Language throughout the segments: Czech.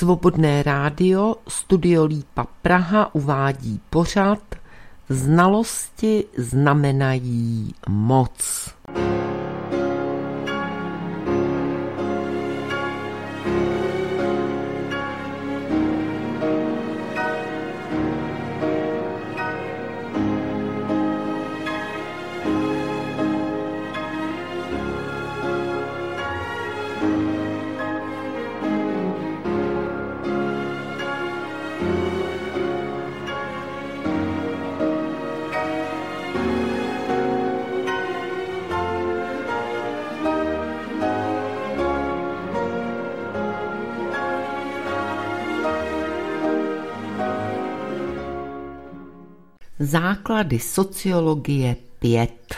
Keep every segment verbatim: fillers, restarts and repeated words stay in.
Svobodné rádio Studio Lípa Praha uvádí pořad Znalosti znamenají moc. Základy sociologie pět.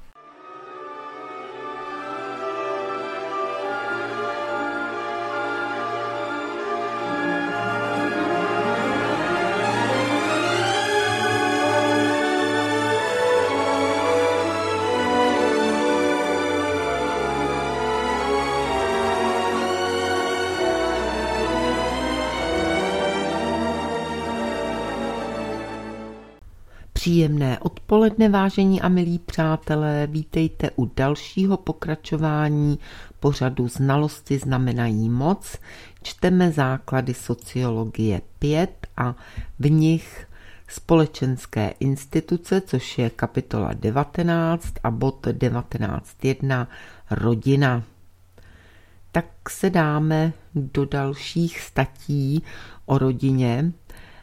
Příjemné odpoledne, vážení a milí přátelé, vítejte u dalšího pokračování pořadu Znalosti znamenají moc. Čteme základy sociologie pět a v nich společenské instituce, což je kapitola devatenáct a bod devatenáct jedna rodina. Tak se dáme do dalších statí o rodině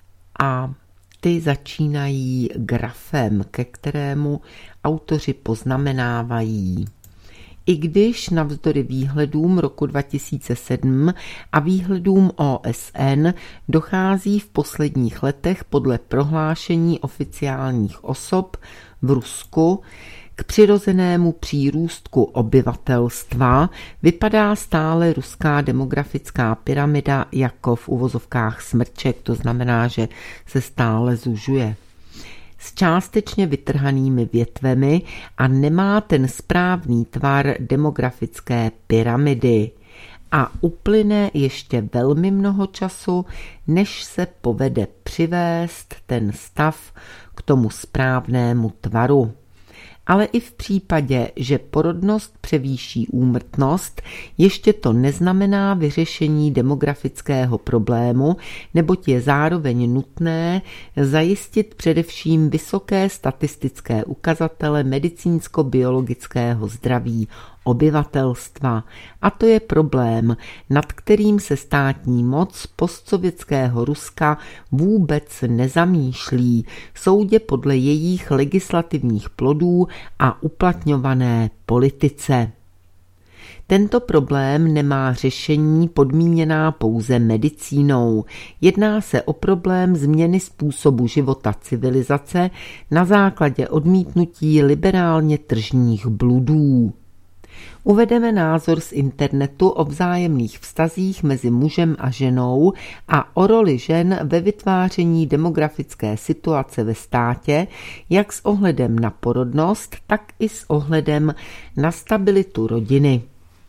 a ty začínají grafem, ke kterému autoři poznamenávají. I když navzdory výhledům roku dva tisíce sedm a výhledům O S N dochází v posledních letech podle prohlášení oficiálních osob v Rusku k přirozenému přírůstku obyvatelstva, vypadá stále ruská demografická pyramida jako v uvozovkách smrček, to znamená, že se stále zužuje. S částečně vytrhanými větvemi a nemá ten správný tvar demografické pyramidy. A uplyne ještě velmi mnoho času, než se povede přivést ten stav k tomu správnému tvaru. Ale i v případě, že porodnost převýší úmrtnost, ještě to neznamená vyřešení demografického problému, neboť je zároveň nutné zajistit především vysoké statistické ukazatele medicínsko-biologického zdraví obyvatelstva. A to je problém, nad kterým se státní moc postsovětského Ruska vůbec nezamýšlí, soudě podle jejich legislativních plodů a uplatňované politice. Tento problém nemá řešení podmíněná pouze medicínou. Jedná se o problém změny způsobu života civilizace na základě odmítnutí liberálně tržních bludů. Uvedeme názor z internetu o vzájemných vztazích mezi mužem a ženou a o roli žen ve vytváření demografické situace ve státě, jak s ohledem na porodnost, tak i s ohledem na stabilitu rodiny.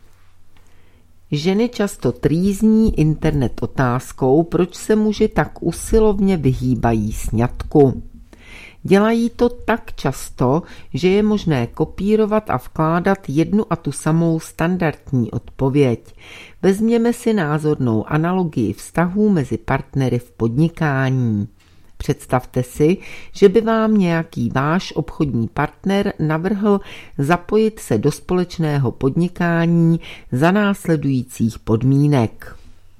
Ženy často trýzní internet otázkou, proč se muži tak usilovně vyhýbají sňatku. Dělají to tak často, že je možné kopírovat a vkládat jednu a tu samou standardní odpověď. Vezměme si názornou analogii vztahů mezi partnery v podnikání. Představte si, že by vám nějaký váš obchodní partner navrhl zapojit se do společného podnikání za následujících podmínek.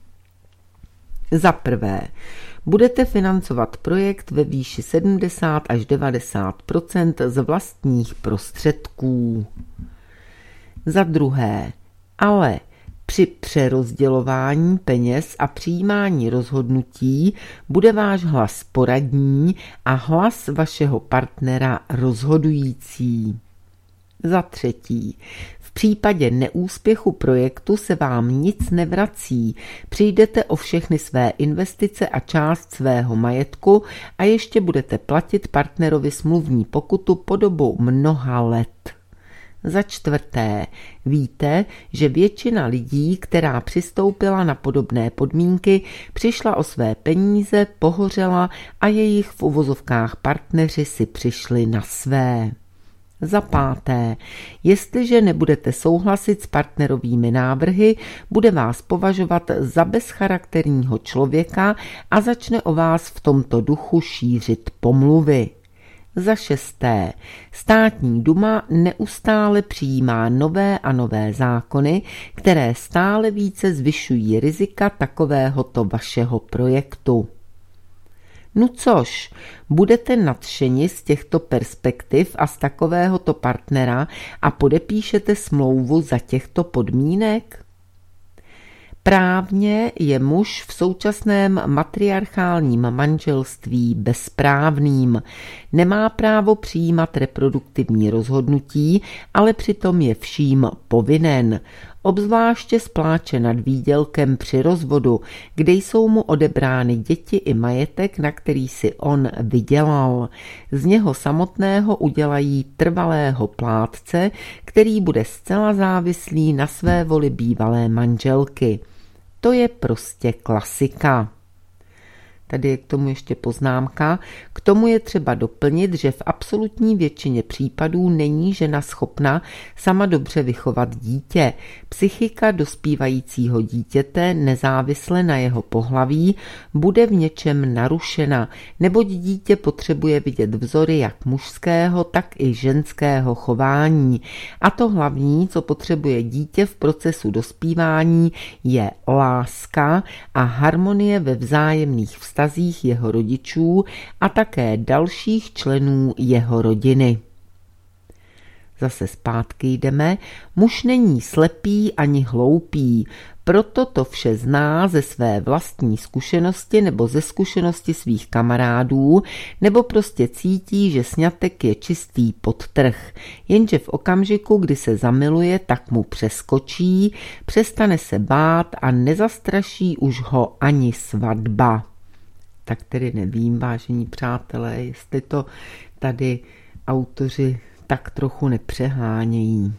Za prvé, budete financovat projekt ve výši sedmdesát až devadesát procent z vlastních prostředků. Za druhé, ale při přerozdělování peněz a přijímání rozhodnutí bude váš hlas poradní a hlas vašeho partnera rozhodující. Za třetí, v případě neúspěchu projektu se vám nic nevrací, přijdete o všechny své investice a část svého majetku a ještě budete platit partnerovi smluvní pokutu po dobu mnoha let. Za čtvrté, víte, že většina lidí, která přistoupila na podobné podmínky, přišla o své peníze, pohořela a jejich v uvozovkách partneři si přišli na své. Za páté, jestliže nebudete souhlasit s partnerovými návrhy, bude vás považovat za bezcharakterního člověka a začne o vás v tomto duchu šířit pomluvy. Za šesté, státní duma neustále přijímá nové a nové zákony, které stále více zvyšují rizika takovéhoto vašeho projektu. No což, budete nadšeni z těchto perspektiv a z takovéhoto partnera a podepíšete smlouvu za těchto podmínek? Právně je muž v současném matriarchálním manželství bezprávným. Nemá právo přijímat reproduktivní rozhodnutí, ale přitom je vším povinen. Obzvláště spláče nad výdělkem při rozvodu, kde jsou mu odebrány děti i majetek, na který si on vydělal. Z něho samotného udělají trvalého plátce, který bude zcela závislý na své voli bývalé manželky. To je prostě klasika. Tady je k tomu ještě poznámka. K tomu je třeba doplnit, že v absolutní většině případů není žena schopna sama dobře vychovat dítě. Psychika dospívajícího dítěte, nezávisle na jeho pohlaví, bude v něčem narušena, neboť dítě potřebuje vidět vzory jak mužského, tak i ženského chování. A to hlavní, co potřebuje dítě v procesu dospívání, je láska a harmonie ve vzájemných vztazích jeho rodičů a také dalších členů jeho rodiny. Zase zpátky jdeme. Muž není slepý ani hloupý, proto to vše zná ze své vlastní zkušenosti nebo ze zkušenosti svých kamarádů, nebo prostě cítí, že sňatek je čistý podtrh, jenže v okamžiku, kdy se zamiluje, tak mu přeskočí, přestane se bát a nezastraší už ho ani svatba. Tak tedy nevím, vážení přátelé, jestli to tady autoři tak trochu nepřehánějí.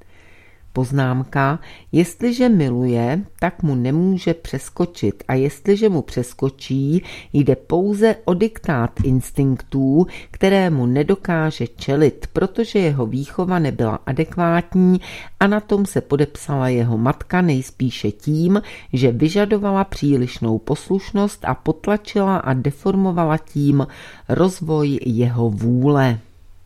Poznámka, jestliže miluje, tak mu nemůže přeskočit a jestliže mu přeskočí, jde pouze o diktát instinktů, kterému nedokáže čelit, protože jeho výchova nebyla adekvátní a na tom se podepsala jeho matka nejspíše tím, že vyžadovala přílišnou poslušnost a potlačila a deformovala tím rozvoj jeho vůle.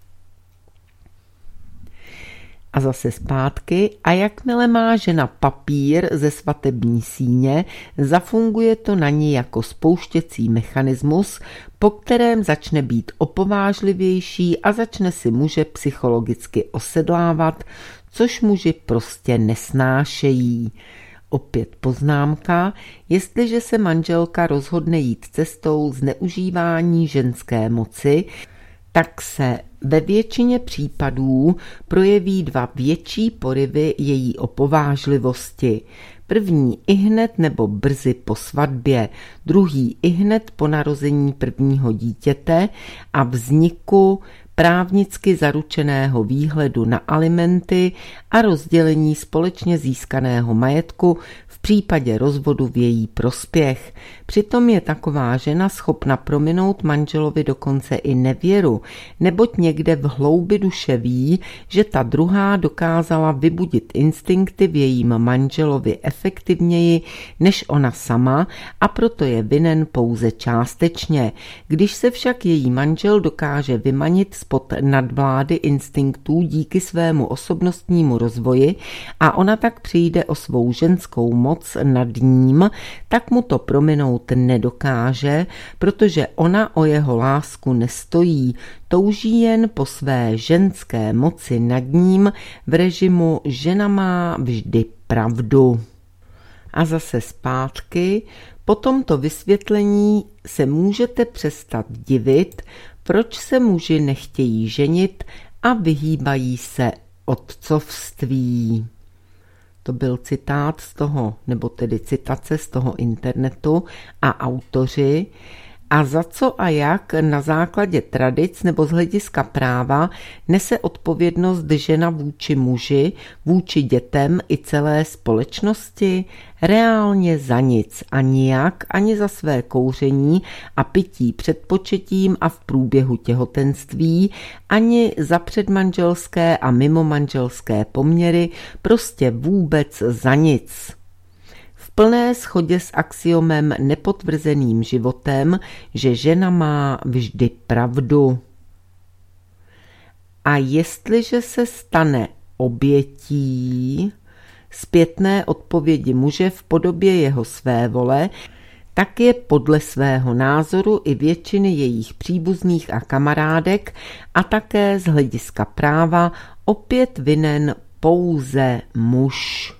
A zase zpátky, a jakmile má žena papír ze svatební síně, zafunguje to na ní jako spouštěcí mechanismus, po kterém začne být opovážlivější a začne si muže psychologicky osedlávat, což muži prostě nesnášejí. Opět poznámka, jestliže se manželka rozhodne jít cestou zneužívání ženské moci, tak se ve většině případů projeví dva větší porivy její opovážlivosti. První ihned nebo brzy po svatbě, druhý ihned po narození prvního dítěte a vzniku právnicky zaručeného výhledu na alimenty a rozdělení společně získaného majetku v případě rozvodu v její prospěch. Přitom je taková žena schopna prominout manželovi dokonce i nevěru, neboť někde v hloubi duše ví, že ta druhá dokázala vybudit instinkty v jejím manželovi efektivněji než ona sama a proto je vinen pouze částečně. Když se však její manžel dokáže vymanit spod nadvlády instinktů díky svému osobnostnímu rozvoji a ona tak přijde o svou ženskou moc nad ním, tak mu to prominout nedokáže, protože ona o jeho lásku nestojí, touží jen po své ženské moci nad ním v režimu žena má vždy pravdu. A zase zpátky, po tomto vysvětlení se můžete přestat divit, proč se muži nechtějí ženit a vyhýbají se otcovství. To byl citát z toho, nebo tedy citace z toho internetu a autoři. A za co a jak na základě tradic nebo z hlediska práva nese odpovědnost žena vůči muži, vůči dětem i celé společnosti? Reálně za nic a nijak ani za své kouření a pití před početím a v průběhu těhotenství, ani za předmanželské a mimomanželské poměry, prostě vůbec za nic. V plné shodě s axiomem nepotvrzeným životem, že žena má vždy pravdu. A jestliže se stane obětí zpětné odpovědi muže v podobě jeho svévole, tak je podle svého názoru i většiny jejich příbuzných a kamarádek a také z hlediska práva opět vinen pouze muž.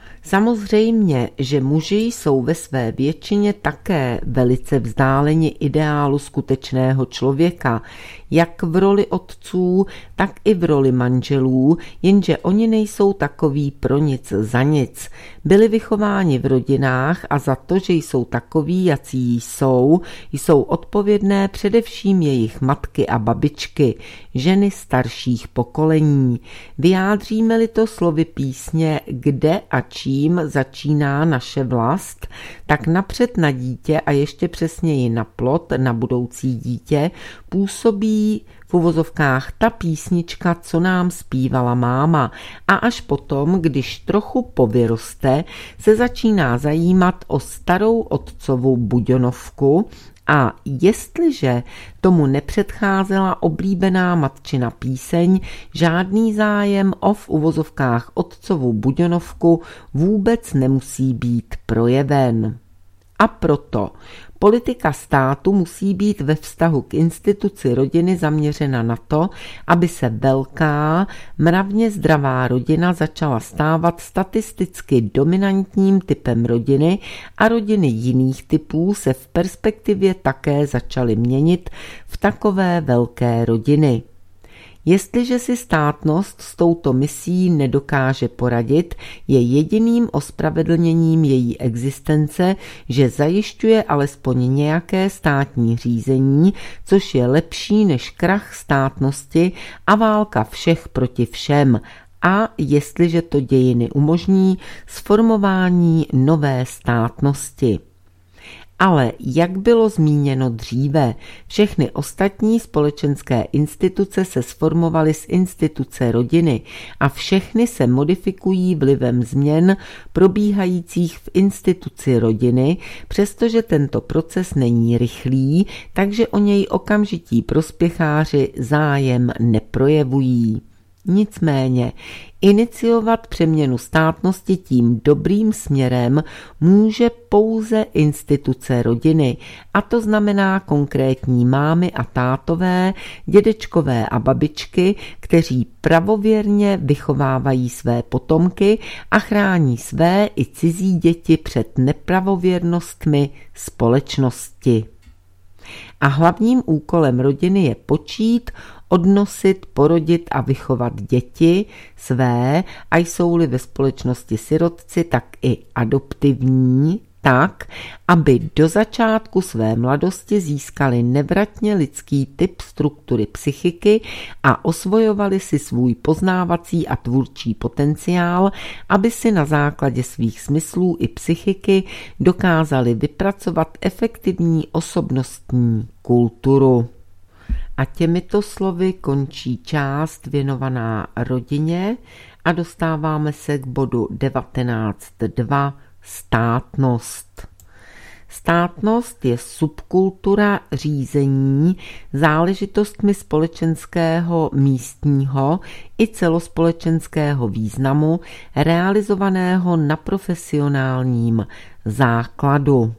Samozřejmě, že muži jsou ve své většině také velice vzdáleni ideálu skutečného člověka, jak v roli otců, tak i v roli manželů, jenže oni nejsou takoví pro nic za nic. Byli vychováni v rodinách a za to, že jsou takoví, jací jsou, jsou odpovědné především jejich matky a babičky, ženy starších pokolení. Vyjádříme-li to slovy písně Kde a čím začíná naše vlast, tak napřed na dítě a ještě přesněji na plod, na budoucí dítě, působí v uvozovkách ta písnička, co nám zpívala máma, a až potom, když trochu povyroste, se začíná zajímat o starou otcovou buďonovku, a jestliže tomu nepředcházela oblíbená matčina píseň, žádný zájem o v uvozovkách otcovu buďonovku vůbec nemusí být projeven. A proto politika státu musí být ve vztahu k instituci rodiny zaměřena na to, aby se velká, mravně zdravá rodina začala stávat statisticky dominantním typem rodiny a rodiny jiných typů se v perspektivě také začaly měnit v takové velké rodiny. Jestliže si státnost s touto misí nedokáže poradit, je jediným ospravedlněním její existence, že zajišťuje alespoň nějaké státní řízení, což je lepší než krach státnosti a válka všech proti všem, a jestliže to dějiny umožní, sformování nové státnosti. Ale jak bylo zmíněno dříve, všechny ostatní společenské instituce se sformovaly z instituce rodiny a všechny se modifikují vlivem změn probíhajících v instituci rodiny, přestože tento proces není rychlý, takže o něj okamžití prospěcháři zájem neprojevují. Nicméně iniciovat přeměnu státnosti tím dobrým směrem může pouze instituce rodiny, a to znamená konkrétní mámy a tátové, dědečkové a babičky, kteří pravověrně vychovávají své potomky a chrání své i cizí děti před nepravověrnostmi společnosti. A hlavním úkolem rodiny je počít, odnosit, porodit a vychovat děti své, a jsou-li ve společnosti sirotci, tak i adoptivní, tak, aby do začátku své mladosti získali nevratně lidský typ struktury psychiky a osvojovali si svůj poznávací a tvůrčí potenciál, aby si na základě svých smyslů i psychiky dokázali vypracovat efektivní osobnostní kulturu. A těmito slovy končí část věnovaná rodině a dostáváme se k bodu devatenáct tečka dva státnost. Státnost je subkultura řízení záležitostmi společenského, místního i celospolečenského významu realizovaného na profesionálním základu.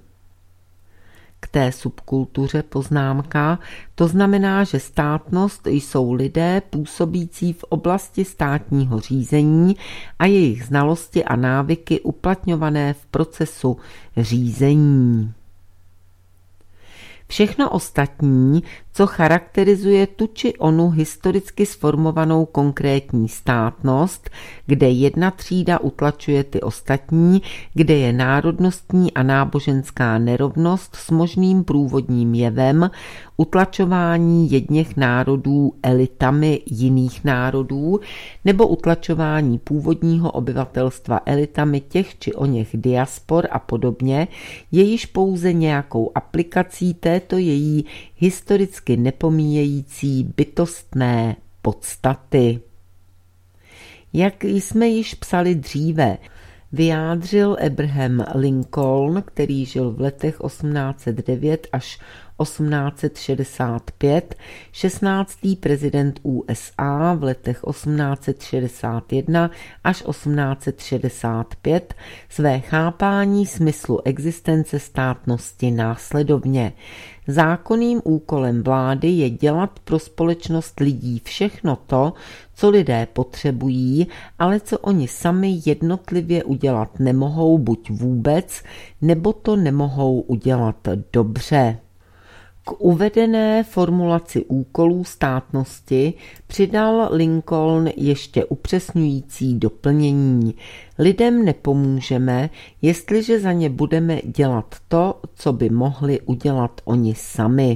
K té subkultuře poznámka, to znamená, že státnost jsou lidé působící v oblasti státního řízení a jejich znalosti a návyky uplatňované v procesu řízení. Všechno ostatní, co charakterizuje tu či onu historicky sformovanou konkrétní státnost, kde jedna třída utlačuje ty ostatní, kde je národnostní a náboženská nerovnost s možným průvodním jevem, utlačování jedněch národů elitami jiných národů nebo utlačování původního obyvatelstva elitami těch či oněch diaspor a podobně, je již pouze nějakou aplikací této její historicky nepomíjející bytostné podstaty. Jak jsme již psali dříve, vyjádřil Abraham Lincoln, který žil v letech osmnáct set devět až osmnáct set šedesát pět, šestnáctý prezident U S A v letech osmnáct set šedesát jedna až osmnáct set šedesát pět, své chápání smyslu existence státnosti následovně. Zákonným úkolem vlády je dělat pro společnost lidí všechno to, co lidé potřebují, ale co oni sami jednotlivě udělat nemohou buď vůbec, nebo to nemohou udělat dobře. K uvedené formulaci úkolů státnosti přidal Lincoln ještě upřesňující doplnění. Lidem nepomůžeme, jestliže za ně budeme dělat to, co by mohli udělat oni sami.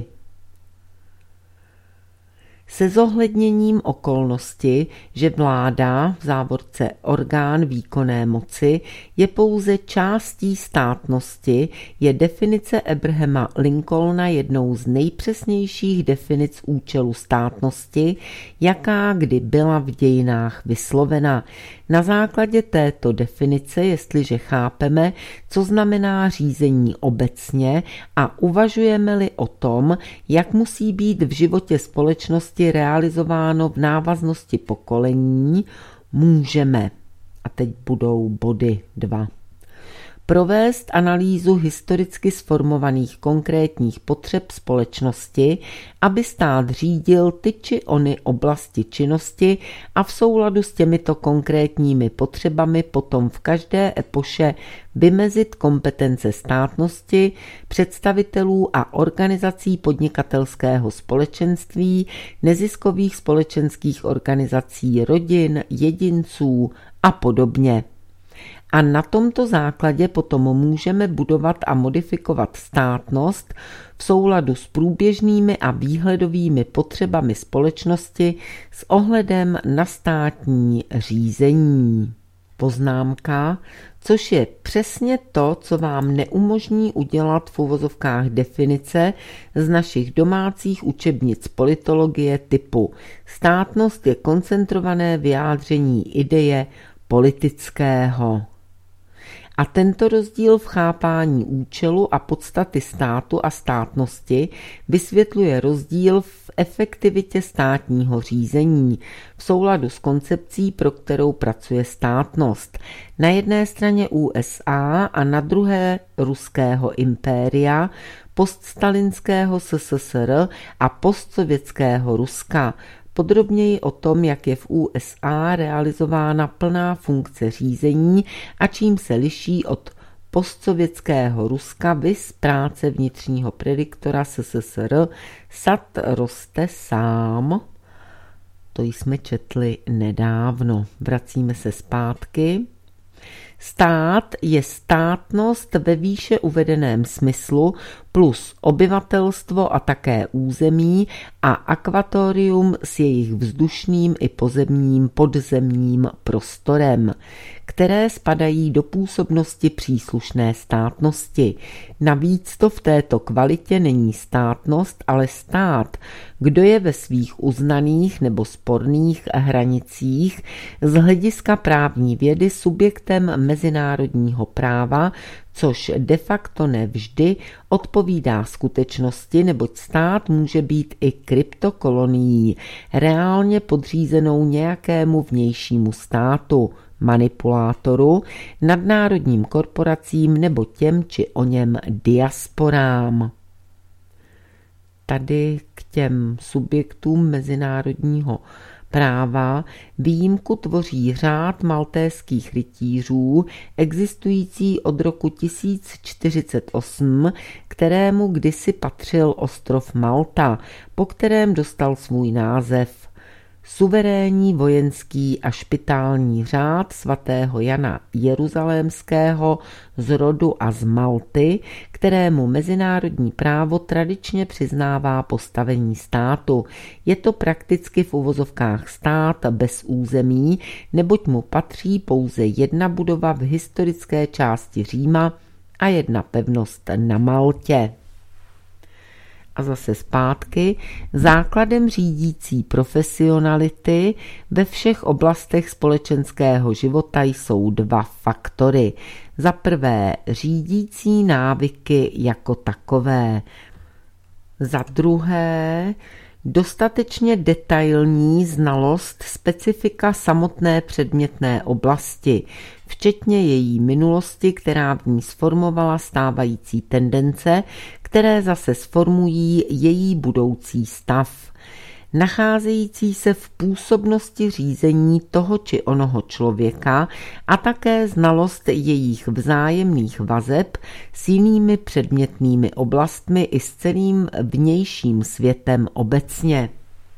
Se zohledněním okolnosti, že vláda, v závorce orgán výkonné moci, je pouze částí státnosti, je definice Abrahama Lincolna jednou z nejpřesnějších definic účelu státnosti, jaká kdy byla v dějinách vyslovena. Na základě této definice, jestliže chápeme, co znamená řízení obecně a uvažujeme-li o tom, jak musí být v životě společnosti realizováno v návaznosti pokolení, můžeme, a teď budou body dva, provést analýzu historicky sformovaných konkrétních potřeb společnosti, aby stát řídil ty či ony oblasti činnosti a v souladu s těmito konkrétními potřebami potom v každé epoše vymezit kompetence státnosti, představitelů a organizací podnikatelského společenství, neziskových společenských organizací, rodin, jedinců a podobně. A na tomto základě potom můžeme budovat a modifikovat státnost v souladu s průběžnými a výhledovými potřebami společnosti s ohledem na státní řízení. Poznámka, což je přesně to, co vám neumožní udělat v uvozovkách definice z našich domácích učebnic politologie typu státnost je koncentrované vyjádření ideje politického. A tento rozdíl v chápání účelu a podstaty státu a státnosti vysvětluje rozdíl v efektivitě státního řízení v souladu s koncepcí, pro kterou pracuje státnost. Na jedné straně U S A a na druhé ruského impéria, poststalinského S S S R a postsovětského Ruska. Podrobněji o tom, jak je v U S A realizována plná funkce řízení a čím se liší od postsovětského Ruska viz práce vnitřního prediktora S S S R Sad roste sám. To jsme četli nedávno. Vracíme se zpátky. Stát je státnost ve výše uvedeném smyslu plus obyvatelstvo a také území a akvatorium s jejich vzdušným i pozemním podzemním prostorem, které spadají do působnosti příslušné státnosti. Navíc to v této kvalitě není státnost, ale stát, kdo je ve svých uznaných nebo sporných hranicích z hlediska právní vědy subjektem mezinárodního práva, což de facto nevždy odpovídá skutečnosti, neboť stát může být i kryptokolonií, reálně podřízenou nějakému vnějšímu státu, manipulátoru, nadnárodním korporacím nebo těm či o něm diasporám. Tady k těm subjektům mezinárodního práva výjimku tvoří řád maltéských rytířů, existující od roku tisíc čtyřicet osm, kterému kdysi patřil ostrov Malta, po kterém dostal svůj název. Suverénní vojenský a špitální řád svatého Jana Jeruzalémského z rodu a z Malty, kterému mezinárodní právo tradičně přiznává postavení státu. Je to prakticky v uvozovkách stát bez území, neboť mu patří pouze jedna budova v historické části Říma a jedna pevnost na Maltě. A zase zpátky, základem řídící profesionality ve všech oblastech společenského života jsou dva faktory. Za prvé řídící návyky jako takové. Za druhé dostatečně detailní znalost specifika samotné předmětné oblasti, včetně její minulosti, která v ní sformovala stávající tendence, které zase sformují její budoucí stav, nacházející se v působnosti řízení toho či onoho člověka a také znalost jejich vzájemných vazeb s jinými předmětnými oblastmi i s celým vnějším světem obecně.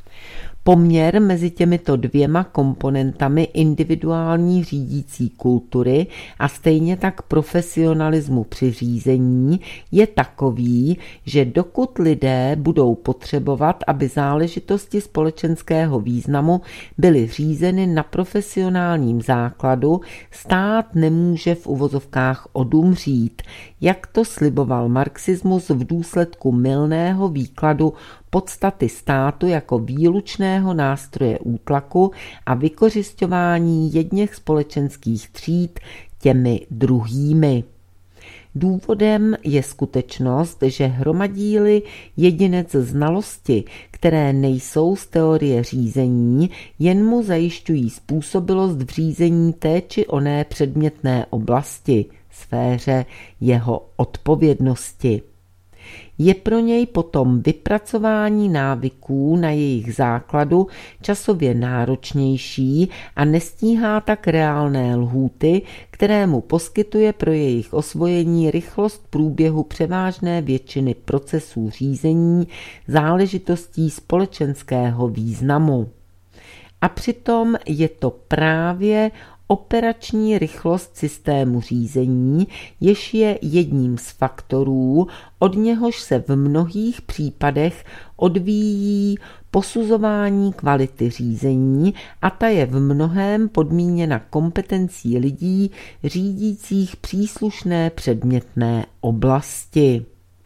Poměr mezi těmito dvěma komponentami individuální řídící kultury a stejně tak profesionalismu při řízení je takový, že dokud lidé budou potřebovat, aby záležitosti společenského významu byly řízeny na profesionálním základu, stát nemůže v uvozovkách odumřít, jak to sliboval marxismus v důsledku mylného výkladu podstaty státu jako výlučného nástroje útlaku a vykořisťování jedněch společenských tříd těmi druhými. Důvodem je skutečnost, že hromadí-li jedinec znalosti, které nejsou z teorie řízení, jen mu zajišťují způsobilost v řízení té či oné předmětné oblasti, sféře jeho odpovědnosti. Je pro něj potom vypracování návyků na jejich základu časově náročnější a nestíhá tak reálné lhůty, které mu poskytuje pro jejich osvojení rychlost průběhu převážné většiny procesů řízení záležitostí společenského významu. A přitom je to právě operační rychlost systému řízení, jež je jedním z faktorů, od něhož se v mnohých případech odvíjí posuzování kvality řízení a ta je v mnohém podmíněna kompetencí lidí řídících příslušné předmětné oblasti.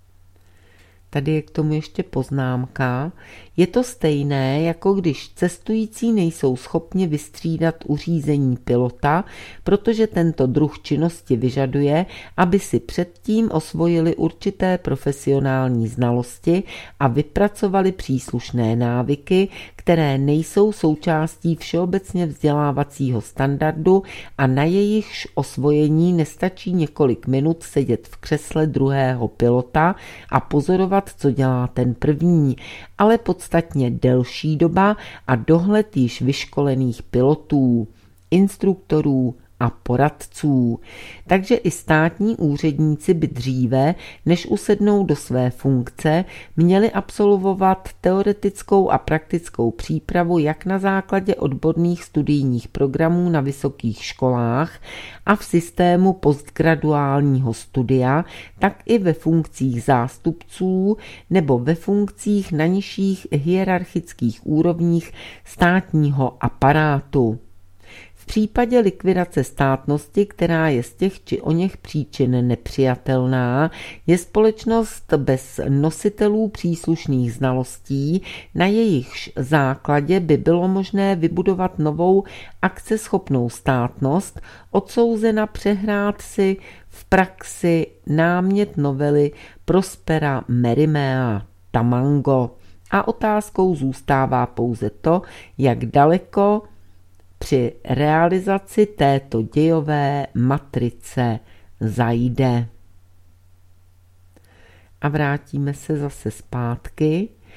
Tady je k tomu ještě poznámka. Je to stejné, jako když cestující nejsou schopni vystřídat u řízení pilota, protože tento druh činnosti vyžaduje, aby si předtím osvojili určité profesionální znalosti a vypracovali příslušné návyky, které nejsou součástí všeobecně vzdělávacího standardu a na jejichž osvojení nestačí několik minut sedět v křesle druhého pilota a pozorovat, co dělá ten první, ale podstatně delší doba a dohled již vyškolených pilotů, instruktorů a poradců. Takže i státní úředníci by dříve, než usednou do své funkce, měli absolvovat teoretickou a praktickou přípravu jak na základě odborných studijních programů na vysokých školách a v systému postgraduálního studia, tak i ve funkcích zástupců nebo ve funkcích na nižších hierarchických úrovních státního aparátu. V případě likvidace státnosti, která je z těch či oněch příčin nepřijatelná, je společnost bez nositelů příslušných znalostí, na jejichž základě by bylo možné vybudovat novou akceschopnou státnost, odsouzena přehrát si v praxi námět novely Prospera Merimea Tamango. A otázkou zůstává pouze to, jak daleko při realizaci této dějové matrice zajde. A vrátíme se zase zpátky.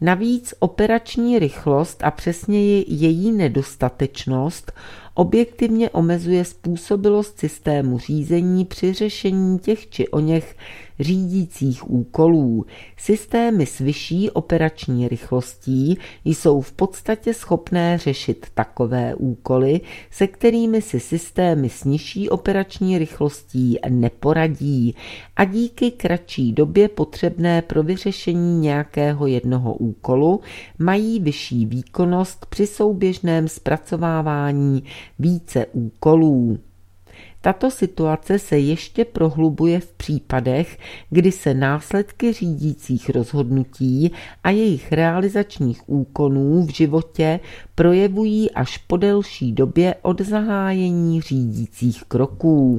Navíc operační rychlost a přesněji její nedostatečnost objektivně omezuje způsobilost systému řízení při řešení těch či oněch řídících úkolů. Systémy s vyšší operační rychlostí jsou v podstatě schopné řešit takové úkoly, se kterými si systémy s nižší operační rychlostí neporadí a díky kratší době potřebné pro vyřešení nějakého jednoho úkolu mají vyšší výkonnost při souběžném zpracovávání více úkolů. Tato situace se ještě prohlubuje v případech, kdy se následky řídících rozhodnutí a jejich realizačních úkonů v životě projevují až po delší době od zahájení řídících kroků.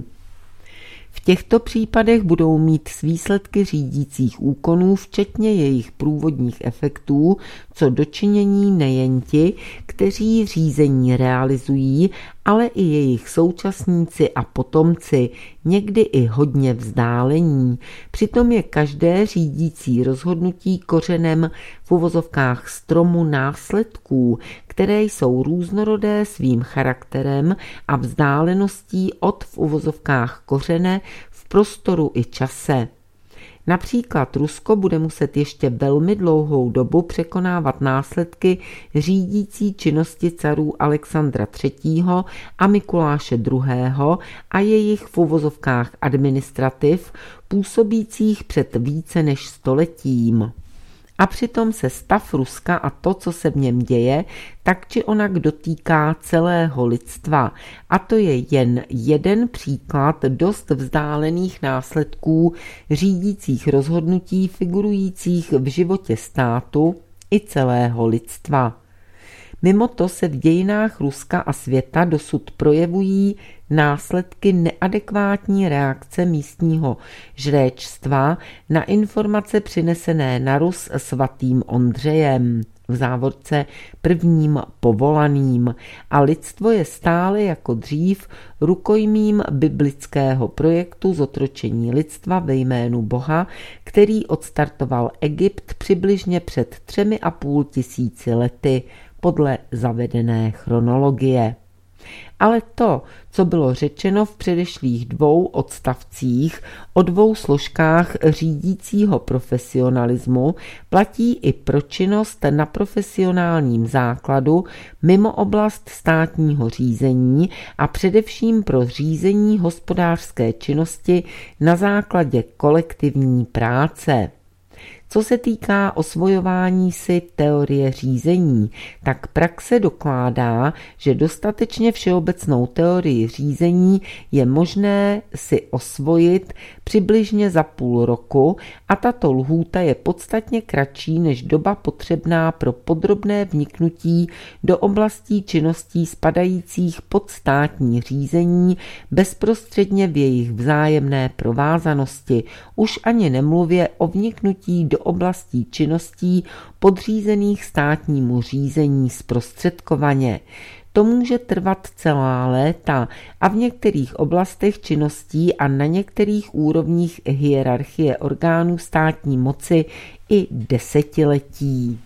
V těchto případech budou mít s výsledky řídících úkonů, včetně jejich průvodních efektů, co dočinění nejen ti, kteří řízení realizují, ale i jejich současníci a potomci, někdy i hodně vzdálení. Přitom je každé řídící rozhodnutí kořenem v uvozovkách stromu následků, které jsou různorodé svým charakterem a vzdáleností od v uvozovkách kořene v prostoru i čase. Například Rusko bude muset ještě velmi dlouhou dobu překonávat následky řídící činnosti carů Alexandra třetího a Mikuláše druhého a jejich v uvozovkách administrativ působících před více než stoletím. A přitom se stav Ruska a to, co se v něm děje, tak či onak dotýká celého lidstva. A to je jen jeden příklad dost vzdálených následků řídících rozhodnutí figurujících v životě státu i celého lidstva. Mimo to se v dějinách Ruska a světa dosud projevují následky neadekvátní reakce místního žréčstva na informace přinesené na Rus svatým Ondřejem, v závorce prvním povolaným, a lidstvo je stále jako dřív rukojmím biblického projektu zotročení lidstva ve jménu Boha, který odstartoval Egypt přibližně před třemi a půl tisíci lety podle zavedené chronologie. Ale to, co bylo řečeno v předešlých dvou odstavcích o dvou složkách řídícího profesionalismu, platí i pro činnost na profesionálním základu mimo oblast státního řízení a především pro řízení hospodářské činnosti na základě kolektivní práce. Co se týká osvojování si teorie řízení, tak praxe dokládá, že dostatečně všeobecnou teorii řízení je možné si osvojit přibližně za půl roku a tato lhůta je podstatně kratší než doba potřebná pro podrobné vniknutí do oblastí činností spadajících pod státní řízení bezprostředně v jejich vzájemné provázanosti, už ani nemluvě o vniknutí do oblastí činností podřízených státnímu řízení zprostředkovaně. To může trvat celá léta a v některých oblastech činností a na některých úrovních hierarchie orgánů státní moci i desetiletí.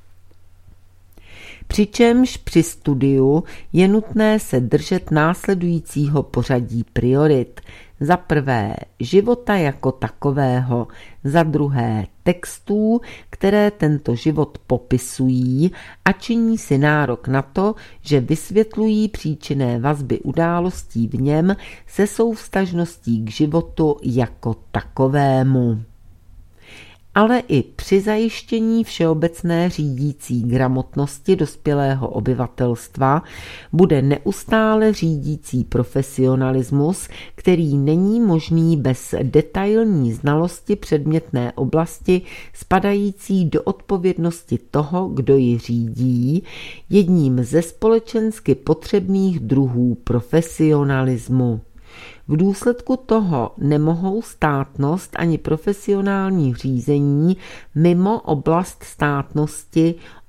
Přičemž při studiu je nutné se držet následujícího pořadí priorit. Za prvé života jako takového, za druhé textů, které tento život popisují a činí si nárok na to, že vysvětlují příčinné vazby událostí v něm se souvztažností k životu jako takovému. Ale i při zajištění všeobecné řídící gramotnosti dospělého obyvatelstva bude neustále řídící profesionalismus, který není možný bez detailní znalosti předmětné oblasti spadající do odpovědnosti toho, kdo ji řídí, jedním ze společensky potřebných druhů profesionalismu. V důsledku toho nemohou státnost ani profesionální řízení mimo oblast státnosti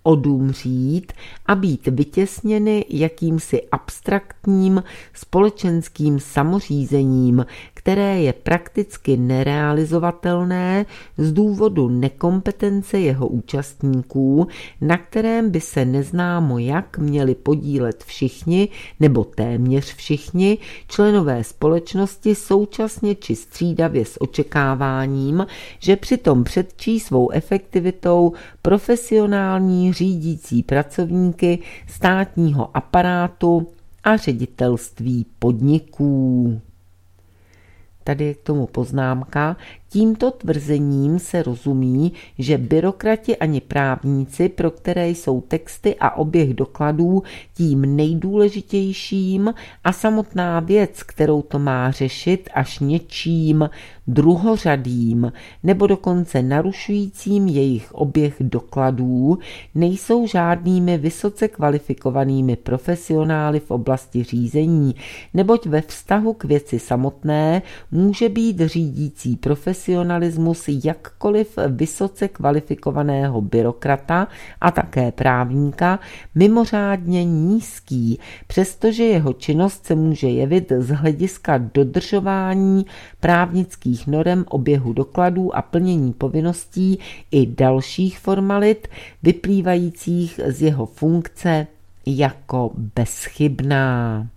odumřít a být vytěsněny jakýmsi abstraktním společenským samořízením, které je prakticky nerealizovatelné z důvodu nekompetence jeho účastníků, na kterém by se neznámo jak měli podílet všichni nebo téměř všichni členové společnosti současně či střídavě s očekáváním, že přitom předčí svou efektivitou profesionální řídící pracovníky státního aparátu a ředitelství podniků. Tady je k tomu poznámka. Tímto tvrzením se rozumí, že byrokrati ani právníci, pro které jsou texty a oběh dokladů tím nejdůležitějším a samotná věc, kterou to má řešit, až něčím druhořadým nebo dokonce narušujícím jejich oběh dokladů, nejsou žádnými vysoce kvalifikovanými profesionály v oblasti řízení, neboť ve vztahu k věci samotné může být řídící profesionalismus jakkoliv vysoce kvalifikovaného byrokrata a také právníka mimořádně nízký, přestože jeho činnost se může jevit z hlediska dodržování právnických norem oběhu dokladů a plnění povinností i dalších formalit vyplývajících z jeho funkce jako bezchybná.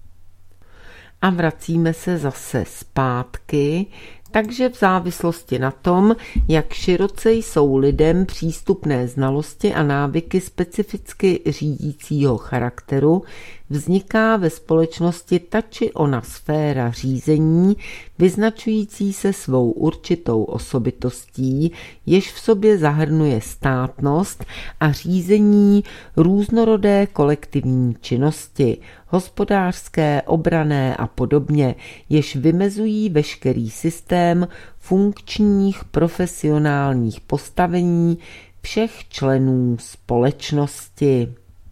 A vracíme se zase zpátky, takže v závislosti na tom, jak široce jsou lidem přístupné znalosti a návyky specificky řídícího charakteru, vzniká ve společnosti ta či ona sféra řízení, vyznačující se svou určitou osobitostí, jež v sobě zahrnuje státnost a řízení různorodé kolektivní činnosti, hospodářské, obranné a podobně, jež vymezují veškerý systém funkčních profesionálních postavení všech členů společnosti.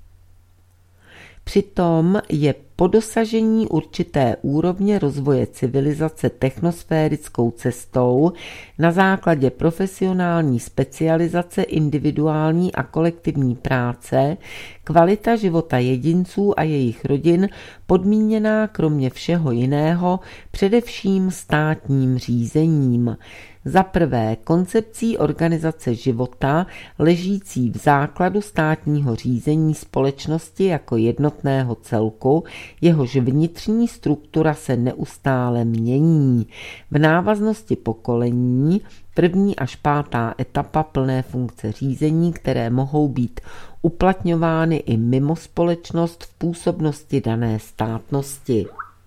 Přitom je po dosažení určité úrovně rozvoje civilizace technosférickou cestou na základě profesionální specializace individuální a kolektivní práce kvalita života jedinců a jejich rodin podmíněná kromě všeho jiného především státním řízením. Za prvé koncepcí organizace života ležící v základu státního řízení společnosti jako jednotného celku, jehož vnitřní struktura se neustále mění. V návaznosti pokolení první až pátá etapa plné funkce řízení, které mohou být uplatňovány i mimo společnost v působnosti dané státnosti.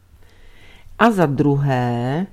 A za druhé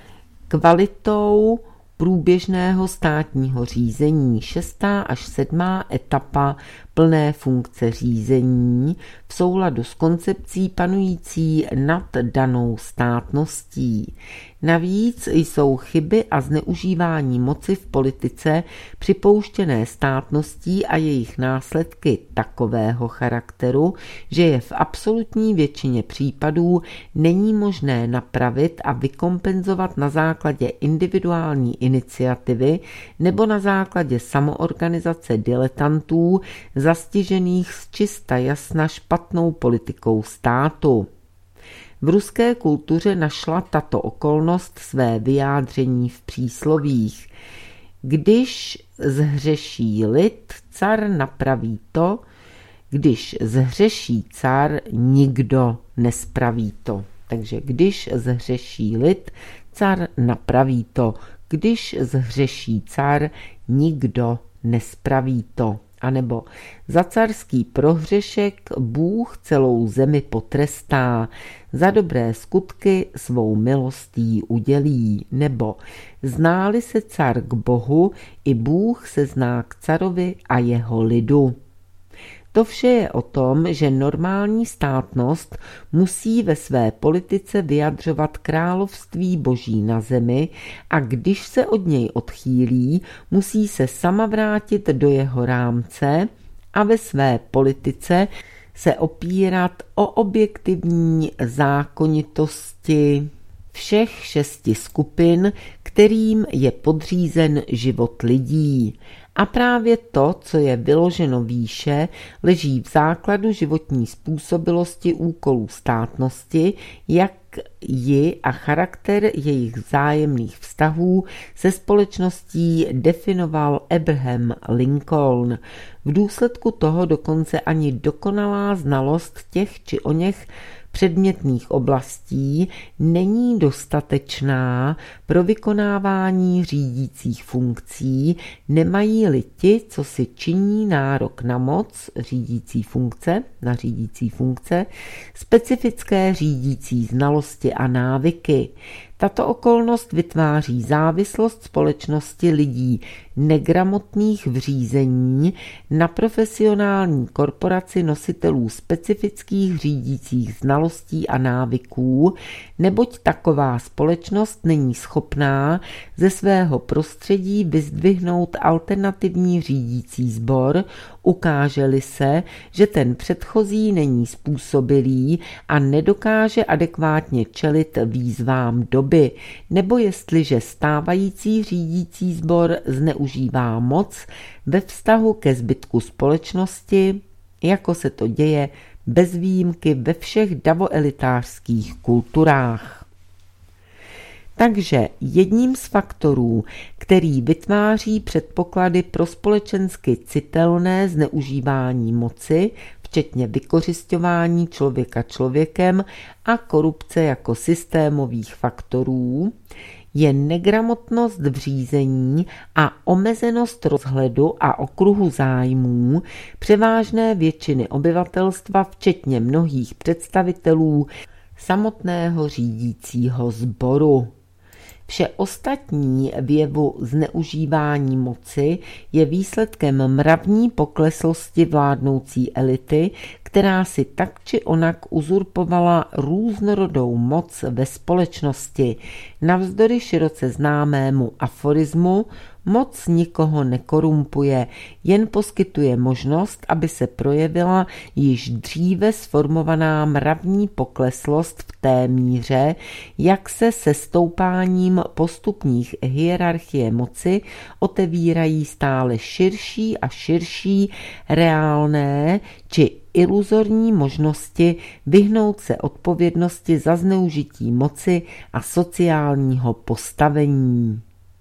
kvalitou průběžného státního řízení šestá až sedmá etapa plné funkce řízení v souladu s koncepcí panující nad danou státností. Navíc jsou chyby a zneužívání moci v politice připouštěné státností a jejich následky takového charakteru, že je v absolutní většině případů není možné napravit a vykompenzovat na základě individuální iniciativy nebo na základě samoorganizace diletantů zastižených z čista jasna špatnou politikou státu. V ruské kultuře našla tato okolnost své vyjádření v příslovích. Když zhřeší lid, car napraví to, když zhřeší car, nikdo nespraví to. Takže když zhřeší lid, car napraví to. Když zhřeší car, nikdo nespraví to. A nebo za carský prohřešek Bůh celou zemi potrestá, za dobré skutky svou milostí udělí. Nebo zná-li se car k Bohu, i Bůh se zná k carovi a jeho lidu. To vše je o tom, že normální státnost musí ve své politice vyjadřovat království boží na zemi a když se od něj odchýlí, musí se sama vrátit do jeho rámce a ve své politice se opírat o objektivní zákonitosti všech šesti skupin, kterým je podřízen život lidí. A právě to, co je vyloženo výše, leží v základu životní způsobilosti úkolů státnosti, jak ji a charakter jejich vzájemných vztahů se společností definoval Abraham Lincoln. V důsledku toho dokonce ani dokonalá znalost těch či oněch předmětných oblastí není dostatečná pro vykonávání řídících funkcí, nemají-li ti, co si činí nárok na moc, řídící funkce, na řídící funkce, specifické řídící znalosti a návyky. Tato okolnost vytváří závislost společnosti lidí negramotných v řízení na profesionální korporaci nositelů specifických řídících znalostí a návyků, neboť taková společnost není schopná ze svého prostředí vyzdvihnout alternativní řídící sbor, ukáže-li se, že ten předchozí není způsobilý a nedokáže adekvátně čelit výzvám doby, nebo jestliže stávající řídící sbor zneužívá moc ve vztahu ke zbytku společnosti, jako se to děje bez výjimky ve všech davoelitářských kulturách. Takže jedním z faktorů, který vytváří předpoklady pro společensky citelné zneužívání moci, včetně vykořisťování člověka člověkem a korupce jako systémových faktorů, je negramotnost v řízení a omezenost rozhledu a okruhu zájmů převážné většiny obyvatelstva, včetně mnohých představitelů samotného řídícího sboru. Vše ostatní v jevu zneužívání moci je výsledkem mravní pokleslosti vládnoucí elity, která si tak či onak uzurpovala různorodou moc ve společnosti. Navzdory široce známému aforismu moc nikoho nekorumpuje, jen poskytuje možnost, aby se projevila již dříve sformovaná mravní pokleslost v té míře, jak se se stoupáním postupných hierarchie moci otevírají stále širší a širší reálné či iluzorní možnosti vyhnout se odpovědnosti za zneužití moci a sociálního postavení.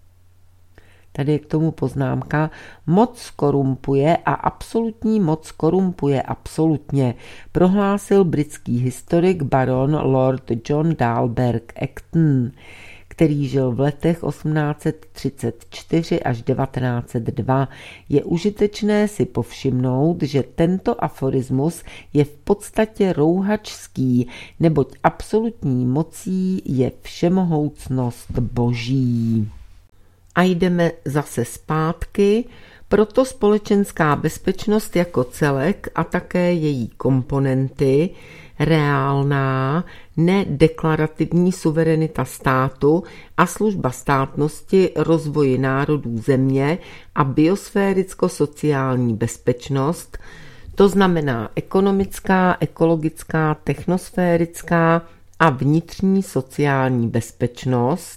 Tady je k tomu poznámka. Moc korumpuje a absolutní moc korumpuje absolutně, prohlásil britský historik baron Lord John Dalberg Acton, který žil v letech osmnáct set třicet čtyři až devatenáct set dva. Je užitečné si povšimnout, že tento aforismus je v podstatě rouhačský, neboť absolutní mocí je všemohoucnost boží. A jdeme zase zpátky, proto společenská bezpečnost jako celek a také její komponenty, reálná, nedeklarativní suverenita státu a služba státnosti rozvoji národů země a biosféricko-sociální bezpečnost, to znamená ekonomická, ekologická, technosférická a vnitřní sociální bezpečnost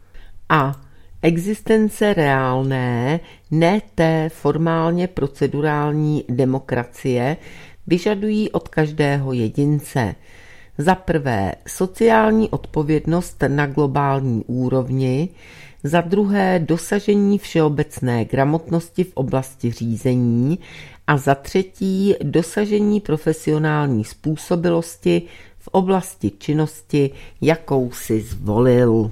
a existence reálné, ne té formálně procedurální demokracie, vyžadují od každého jedince. Za prvé sociální odpovědnost na globální úrovni, za druhé dosažení všeobecné gramotnosti v oblasti řízení a za třetí dosažení profesionální způsobilosti v oblasti činnosti, jakou si zvolil.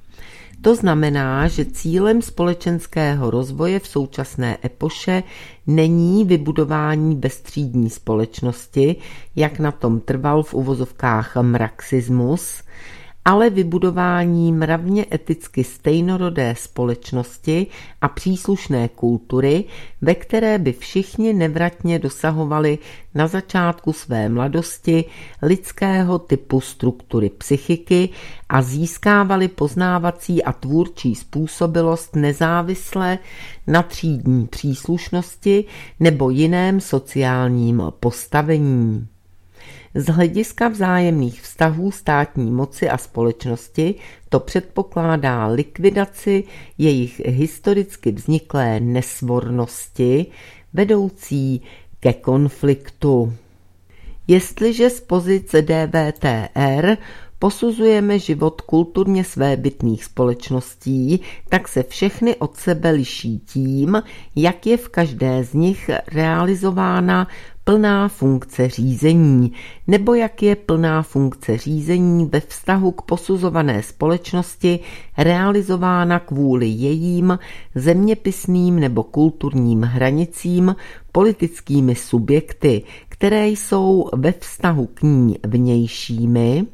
To znamená, že cílem společenského rozvoje v současné epoše není vybudování bezstřídní společnosti, jak na tom trval v uvozovkách marxismus, ale vybudování mravně eticky stejnorodé společnosti a příslušné kultury, ve které by všichni nevratně dosahovali na začátku své mladosti lidského typu struktury psychiky a získávali poznávací a tvůrčí způsobilost nezávisle na třídní příslušnosti nebo jiném sociálním postavení. Z hlediska vzájemných vztahů státní moci a společnosti to předpokládá likvidaci jejich historicky vzniklé nesvornosti, vedoucí ke konfliktu. Jestliže z pozice D V T R posuzujeme život kulturně svébytných společností, tak se všechny od sebe liší tím, jak je v každé z nich realizována plná funkce řízení, nebo jak je plná funkce řízení ve vztahu k posuzované společnosti realizována kvůli jejím zeměpisným nebo kulturním hranicím politickými subjekty, které jsou ve vztahu k ní vnějšími,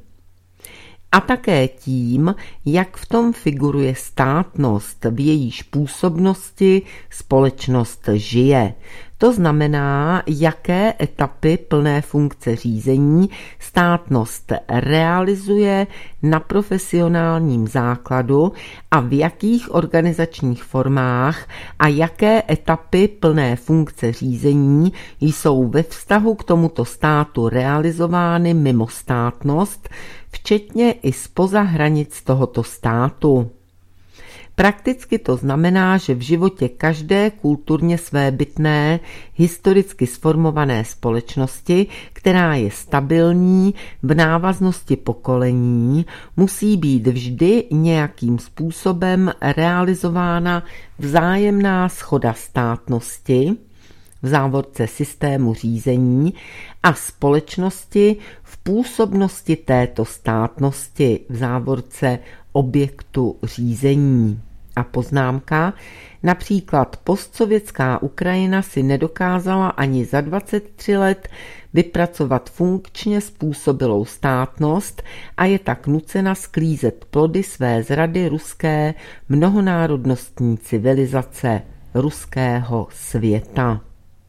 a také tím, jak v tom figuruje státnost, v jejíž působnosti společnost žije. To znamená, jaké etapy plné funkce řízení státnost realizuje na profesionálním základu a v jakých organizačních formách a jaké etapy plné funkce řízení jsou ve vztahu k tomuto státu realizovány mimo státnost, včetně i spoza hranic tohoto státu. Prakticky to znamená, že v životě každé kulturně svébytné, historicky sformované společnosti, která je stabilní v návaznosti pokolení, musí být vždy nějakým způsobem realizována vzájemná shoda státnosti, v závorce systému řízení, a společnosti v působnosti této státnosti, v závorce objektu řízení. A poznámka, například postsovětská Ukrajina si nedokázala ani za dvacet tři let vypracovat funkčně způsobilou státnost a je tak nucena sklízet plody své zrady ruské mnohonárodnostní civilizace, ruského světa.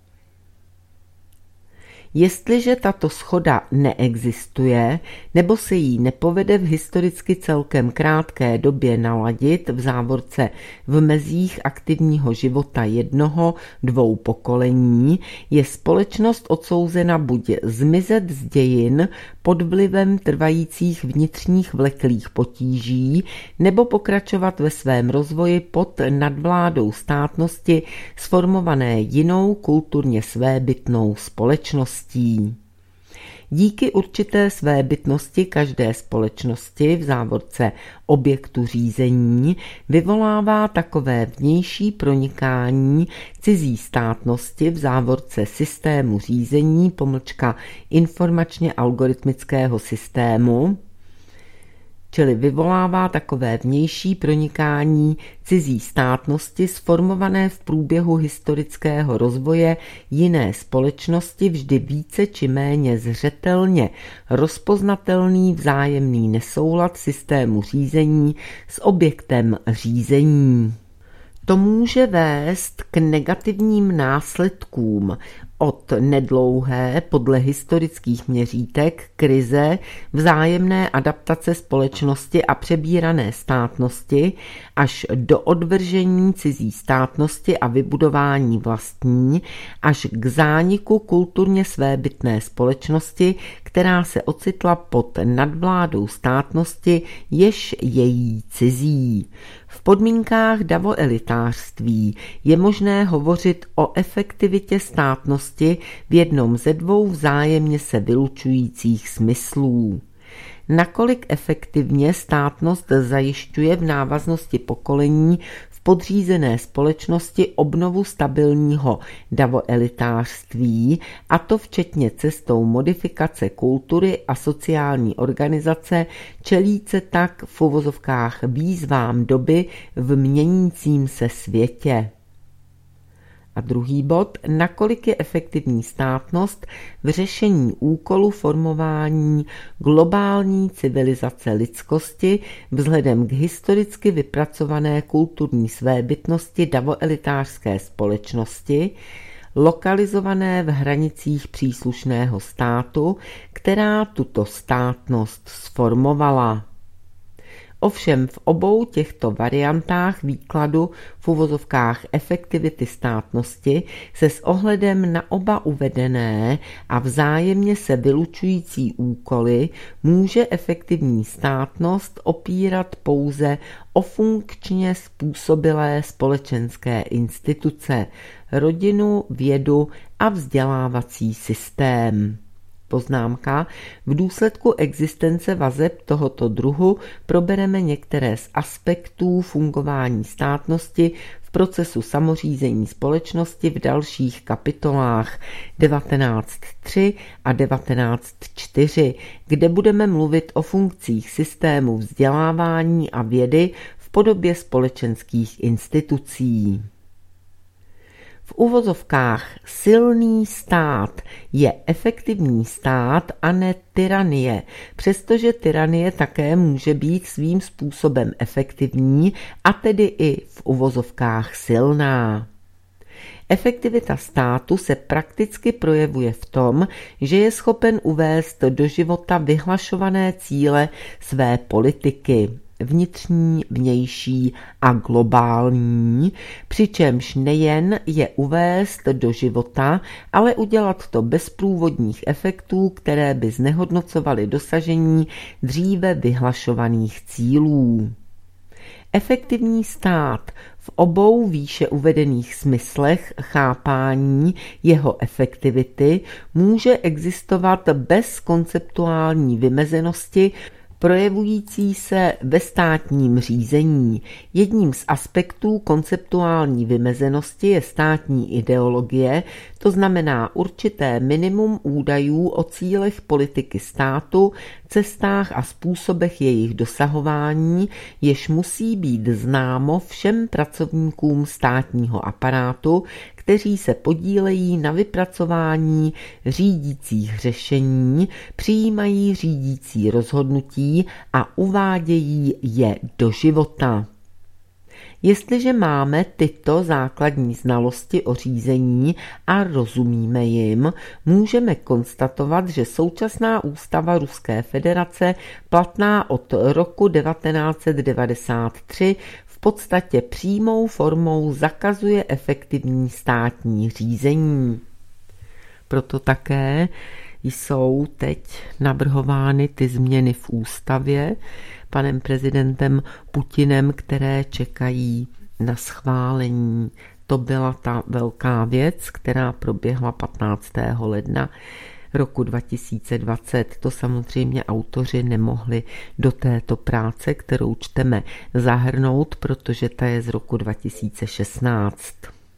Jestliže tato shoda neexistuje, nebo se jí nepovede v historicky celkem krátké době naladit, v závorce v mezích aktivního života jednoho, dvou pokolení, je společnost odsouzena buď zmizet z dějin pod vlivem trvajících vnitřních vleklých potíží, nebo pokračovat ve svém rozvoji pod nadvládou státnosti sformované jinou kulturně svébytnou společností. Díky určité své bytnosti každé společnosti, v závorce objektu řízení, vyvolává takové vnější pronikání cizí státnosti, v závorce systému řízení, pomlčka informačně algoritmického systému, čili vyvolává takové vnější pronikání cizí státnosti sformované v průběhu historického rozvoje jiné společnosti vždy více či méně zřetelně rozpoznatelný vzájemný nesoulad systému řízení s objektem řízení. To může vést k negativním následkům od nedlouhé, podle historických měřítek, krize, vzájemné adaptace společnosti a přebírané státnosti až do odvržení cizí státnosti a vybudování vlastní, až k zániku kulturně svébytné společnosti, která se ocitla pod nadvládou státnosti, jež její cizí. V podmínkách davoelitářství je možné hovořit o efektivitě státnosti v jednom ze dvou vzájemně se vylučujících smyslů. Nakolik efektivně státnost zajišťuje v návaznosti pokolení v podřízené společnosti obnovu stabilního davoelitářství, a to včetně cestou modifikace kultury a sociální organizace, čelíce tak v uvozovkách výzvám doby v měnícím se světě. A druhý bod, nakolik je efektivní státnost v řešení úkolu formování globální civilizace lidskosti vzhledem k historicky vypracované kulturní svébytnosti davoelitářské společnosti, lokalizované v hranicích příslušného státu, která tuto státnost sformovala. Ovšem v obou těchto variantách výkladu v uvozovkách efektivity státnosti se s ohledem na oba uvedené a vzájemně se vylučující úkoly může efektivní státnost opírat pouze o funkčně způsobilé společenské instituce, rodinu, vědu a vzdělávací systém. Poznámka. V důsledku existence vazeb tohoto druhu probereme některé z aspektů fungování státnosti v procesu samořízení společnosti v dalších kapitolách devatenáct tři a devatenáct čtyři, kde budeme mluvit o funkcích systému vzdělávání a vědy v podobě společenských institucí. V uvozovkách silný stát je efektivní stát a ne tyranie, přestože tyranie také může být svým způsobem efektivní a tedy i v uvozovkách silná. Efektivita státu se prakticky projevuje v tom, že je schopen uvést do života vyhlašované cíle své politiky, vnitřní, vnější a globální, přičemž nejen je uvést do života, ale udělat to bez průvodních efektů, které by znehodnocovaly dosažení dříve vyhlašovaných cílů. Efektivní stát v obou výše uvedených smyslech chápání jeho efektivity může existovat bez konceptuální vymezenosti projevující se ve státním řízení. Jedním z aspektů konceptuální vymezenosti je státní ideologie, to znamená určité minimum údajů o cílech politiky státu, cestách a způsobech jejich dosahování, jež musí být známo všem pracovníkům státního aparátu, kteří se podílejí na vypracování řídících řešení, přijímají řídící rozhodnutí a uvádějí je do života. Jestliže máme tyto základní znalosti o řízení a rozumíme jim, můžeme konstatovat, že současná ústava Ruské federace, platná od roku devatenáct set devadesát tři, v podstatě přímou formou zakazuje efektivní státní řízení. Proto také jsou teď navrhovány ty změny v ústavě panem prezidentem Putinem, které čekají na schválení. To byla ta velká věc, která proběhla patnáctého ledna roku dva tisíce dvacet. To samozřejmě autoři nemohli do této práce, kterou čteme, zahrnout, protože ta je z roku dva tisíce šestnáct.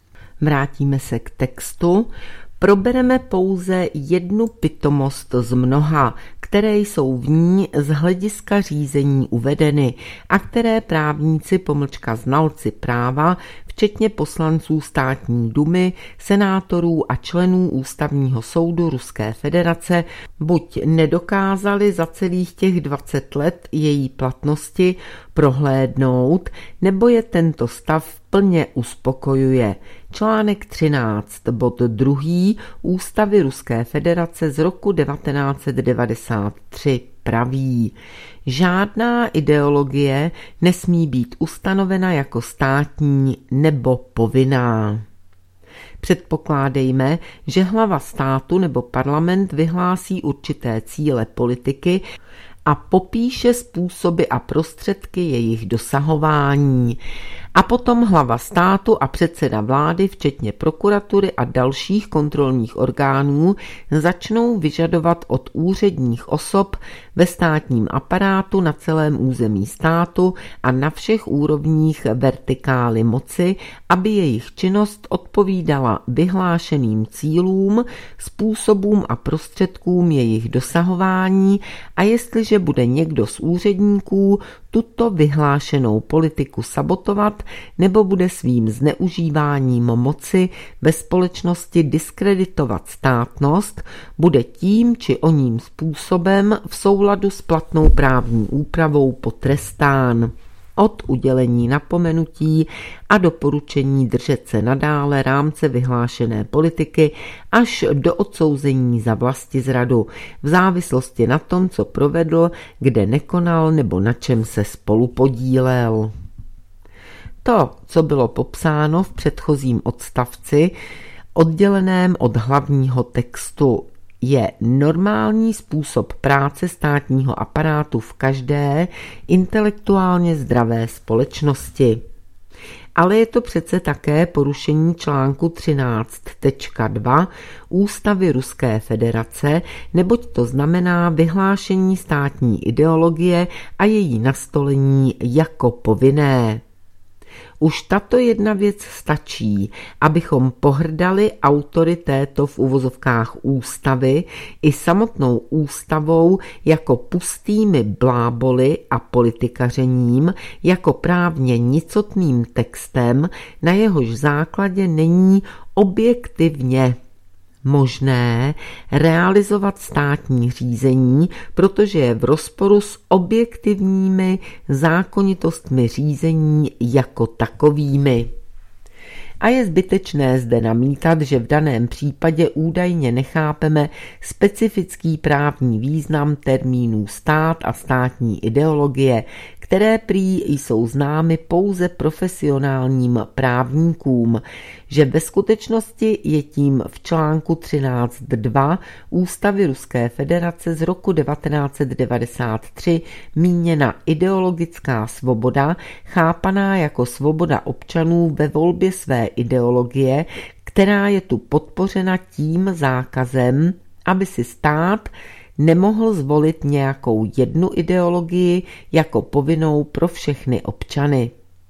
Vrátíme se k textu. Probereme pouze jednu pitomost z mnoha, které jsou v ní z hlediska řízení uvedeny a které právníci pomlčka znalci práva, včetně poslanců státní dumy, senátorů a členů ústavního soudu Ruské federace, buď nedokázali za celých těch dvacet let její platnosti prohlédnout, nebo je tento stav plně uspokojuje. Článek třináct bod druhý Ústavy Ruské federace z roku devatenáct set devadesát tři praví: žádná ideologie nesmí být ustanovena jako státní nebo povinná. Předpokládejme, že hlava státu nebo parlament vyhlásí určité cíle politiky a popíše způsoby a prostředky jejich dosahování. A potom hlava státu a předseda vlády, včetně prokuratury a dalších kontrolních orgánů, začnou vyžadovat od úředních osob ve státním aparátu na celém území státu a na všech úrovních vertikály moci, aby jejich činnost odpovídala vyhlášeným cílům, způsobům a prostředkům jejich dosahování, a jestliže bude někdo z úředníků tuto vyhlášenou politiku sabotovat nebo bude svým zneužíváním moci ve společnosti diskreditovat státnost, bude tím či oním způsobem v souladu s platnou právní úpravou potrestán. od udělení napomenutí a doporučení držet se nadále rámce vyhlášené politiky až do odsouzení za vlastizradu v závislosti na tom, co provedl, kde nekonal nebo na čem se spolupodílel. To, co bylo popsáno v předchozím odstavci, odděleném od hlavního textu, je normální způsob práce státního aparátu v každé intelektuálně zdravé společnosti. Ale je to přece také porušení článku třináct tečka dva Ústavy Ruské federace, neboť to znamená vyhlášení státní ideologie a její nastolení jako povinné. Už tato jedna věc stačí, abychom pohrdali autory této v uvozovkách ústavy i samotnou ústavou jako pustými bláboli a politikařením, jako právně nicotným textem, na jehož základě není objektivně možné realizovat státní řízení, protože je v rozporu s objektivními zákonitostmi řízení jako takovými. A je zbytečné zde namítat, že v daném případě údajně nechápeme specifický právní význam termínů stát a státní ideologie, které prý jsou známy pouze profesionálním právníkům, že ve skutečnosti je tím v článku třináct tečka dva Ústavy Ruské federace z roku devatenáct set devadesát tři míněna ideologická svoboda, chápaná jako svoboda občanů ve volbě své ideologie, která je tu podpořena tím zákazem, aby si stát nemohl zvolit nějakou jednu ideologii jako povinnou pro všechny občany.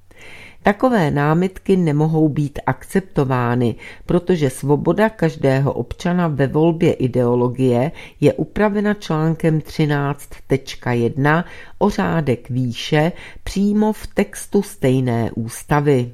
Takové námitky nemohou být akceptovány, protože svoboda každého občana ve volbě ideologie je upravena článkem třináct tečka jedna o řádek výše přímo v textu stejné ústavy.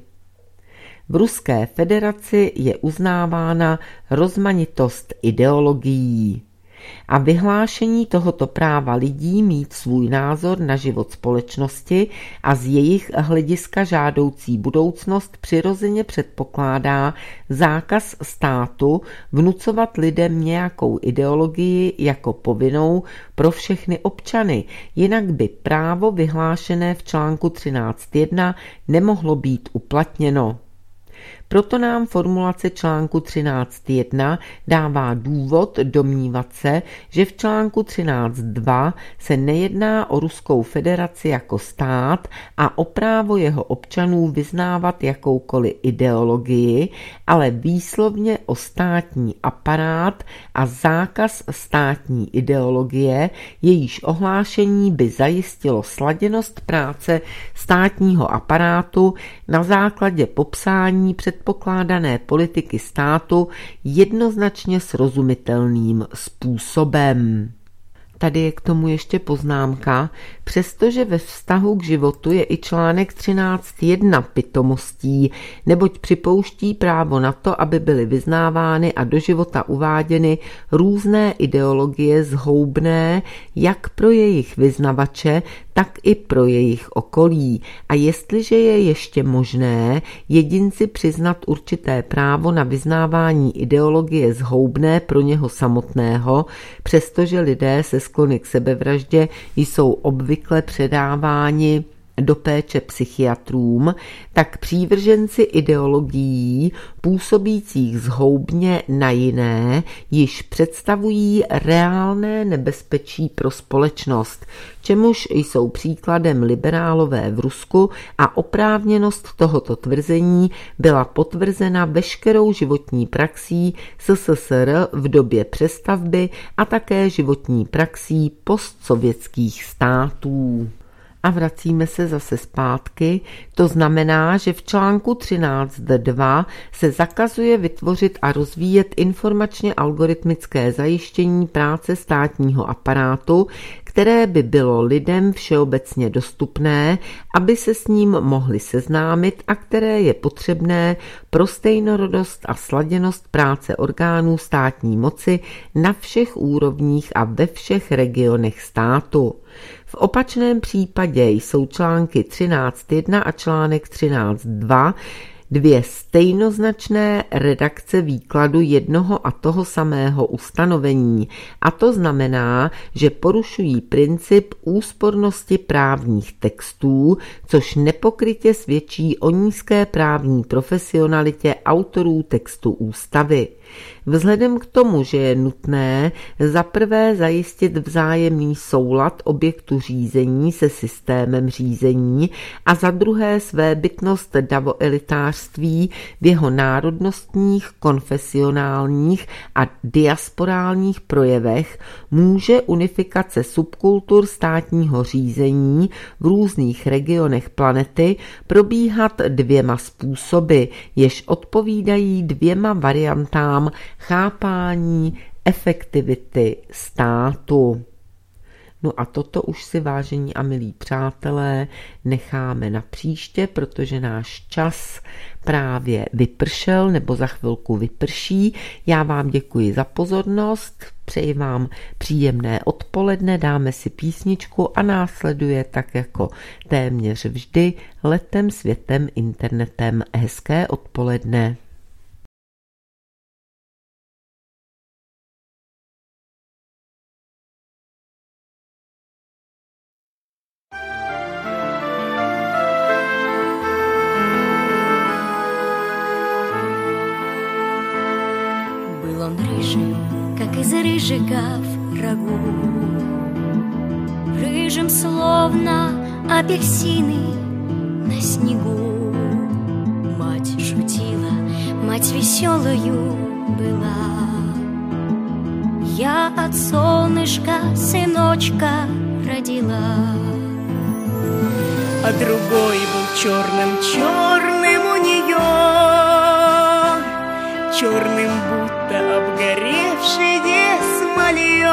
V Ruské federaci je uznávána rozmanitost ideologií. A vyhlášení tohoto práva lidí mít svůj názor na život společnosti a z jejich hlediska žádoucí budoucnost přirozeně předpokládá zákaz státu vnucovat lidem nějakou ideologii jako povinnou pro všechny občany, jinak by právo vyhlášené v článku třináct tečka jedna nemohlo být uplatněno. Proto nám formulace článku třináct tečka jedna dává důvod domnívat se, že v článku třináct tečka dva se nejedná o Ruskou federaci jako stát a o právo jeho občanů vyznávat jakoukoliv ideologii, ale výslovně o státní aparát a zákaz státní ideologie, jejíž ohlášení by zajistilo sladěnost práce státního aparátu na základě popsání předpokládané politiky státu jednoznačně srozumitelným způsobem. Tady je k tomu ještě poznámka, přestože ve vztahu k životu je i článek třináct tečka jedna pitomostí, neboť připouští právo na to, aby byly vyznávány a do života uváděny různé ideologie zhoubné jak pro jejich vyznavače, tak i pro jejich okolí. A jestliže je ještě možné jedinci přiznat určité právo na vyznávání ideologie zhoubné pro něho samotného, přestože lidé se sklony k sebevraždě jsou obvykle předáváni do péče psychiatrům, tak přívrženci ideologií působících zhoubně na jiné již představují reálné nebezpečí pro společnost, čemuž jsou příkladem liberálové v Rusku a oprávněnost tohoto tvrzení byla potvrzena veškerou životní praxí S S S R v době přestavby a také životní praxí postsovětských států. A vracíme se zase zpátky, to znamená, že v článku třináct tečka dva se zakazuje vytvořit a rozvíjet informačně algoritmické zajištění práce státního aparátu, které by bylo lidem všeobecně dostupné, aby se s ním mohli seznámit a které je potřebné pro stejnorodost a sladěnost práce orgánů státní moci na všech úrovních a ve všech regionech státu. V opačném případě jsou články třináct jedna a článek třináct dva dvě stejnoznačné redakce výkladu jednoho a toho samého ustanovení. A to znamená, že porušují princip úspornosti právních textů, což nepokrytě svědčí o nízké právní profesionalitě autorů textu ústavy. Vzhledem k tomu, že je nutné za prvé zajistit vzájemný soulad objektu řízení se systémem řízení a za druhé svébytnost davoelitářství v jeho národnostních, konfesionálních a diasporálních projevech, může unifikace subkultur státního řízení v různých regionech planety probíhat dvěma způsoby, jež odpovídají dvěma variantám chápání efektivity státu. No a toto už si, vážení a milí přátelé, necháme na příště, protože náš čas právě vypršel nebo za chvilku vyprší. Já vám děkuji za pozornost, přeji vám příjemné odpoledne, dáme si písničku a následuje tak jako téměř vždy letem, světem, internetem hezké odpoledne. Как из рыжиков рагу, рыжим словно апельсины на снегу. Мать шутила, мать веселую была. Я от солнышка сыночка родила. А другой был черным-черным у нее, черным будто обгоревшее смолье.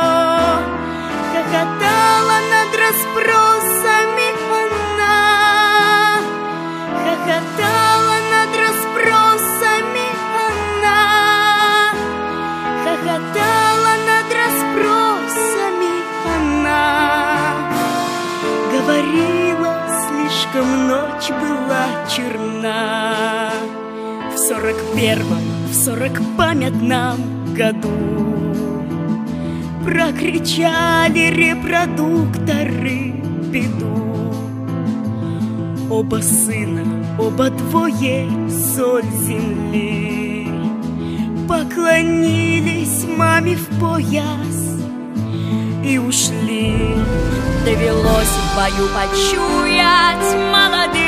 Хохотала над расспросами она, хохотала над расспросами она, хохотала над расспросами она. Говорила, слишком ночь была черна. В сорок первом, в сорок памятном году прокричали репродукторы беду. Оба сына, оба двое соль земли, поклонились маме в пояс и ушли. Довелось в бою почуять молодым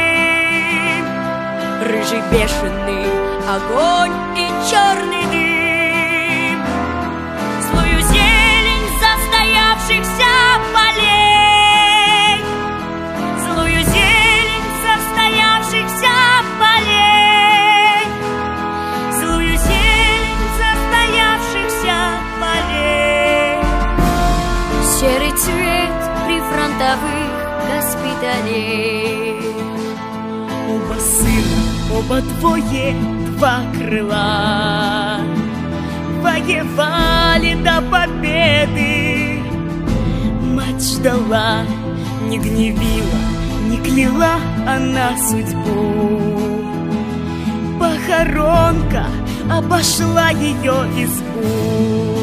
рыжий бешеный огонь и черный дым, злую зелень застоявшихся полей, злую зелень застоявшихся полей, злую зелень застоявшихся полей. Серый цвет прифронтовых госпиталей. Оба сына, оба двое, два крыла, воевали до победы. Мать ждала, не гневила, не кляла она судьбу. Похоронка обошла ее избу.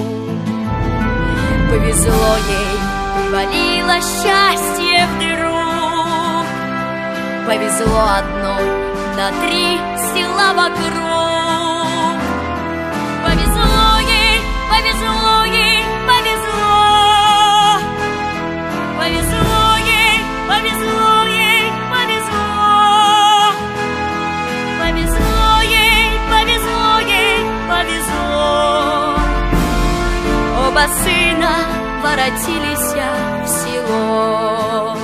Повезло ей, привалило счастье вдруг. Повезло одной, на три села вокруг. Повезло ей, повезло ей, повезло. Повезло ей, повезло ей, повезло. Повезло ей, повезло ей, повезло. Оба сына воротились в село.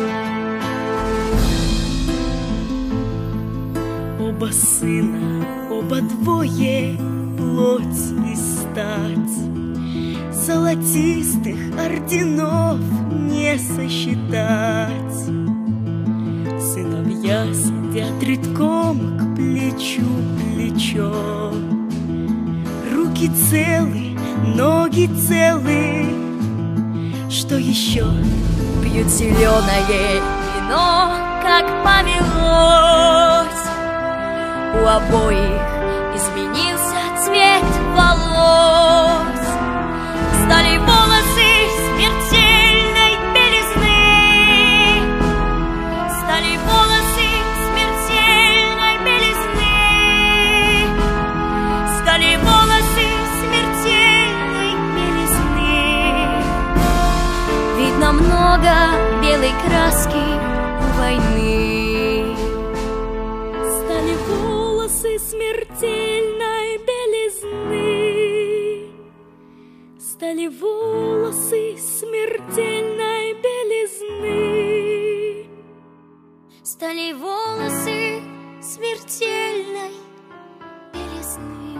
Оба сына, оба двое, плоть и стать. Золотистых орденов не сосчитать. Сыновья сидят редком к плечу плечо. Руки целы, ноги целы, что еще пьют зеленое вино, как повелось. У обоих изменился цвет волос, стали волосы смертельной белизны, стали волосы смертельной белизны, стали волосы смертельной белизны. Видно много белой краски у войны. Стали волосы смертельной белизны, стали волосы смертельной белизны, стали волосы смертельной белизны.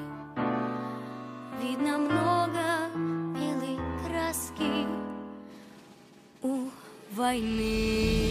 Видно много белой краски у войны.